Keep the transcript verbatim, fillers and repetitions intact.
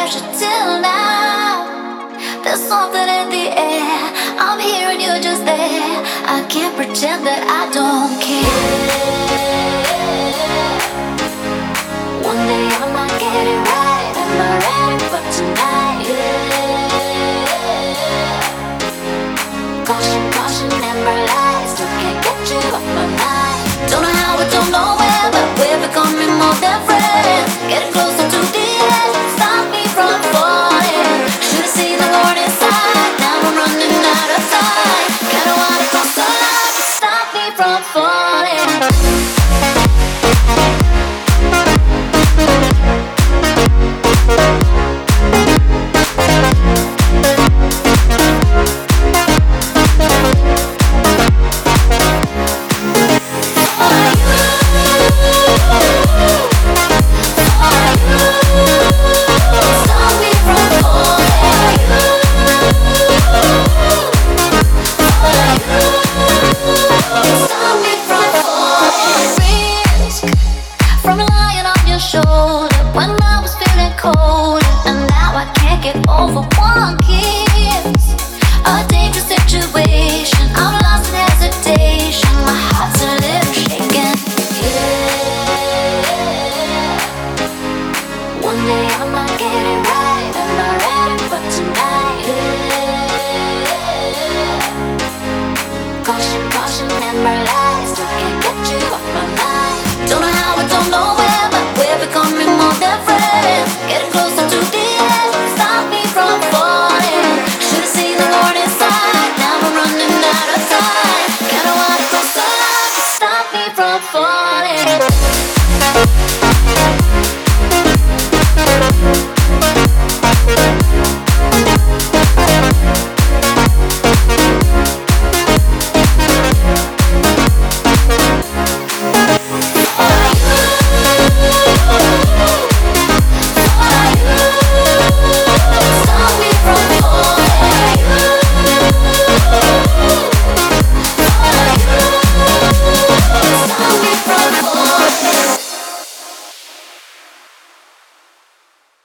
pressure till now. There's something in the air. I'm here and you're just there. I can't pretend that I don't care. One day I might get it right. Am I ready for tonight? Caution, caution, amber lights. Still can't get you off my mind. Don't know how, but don't know when, but we're becoming more than friends. Getting close.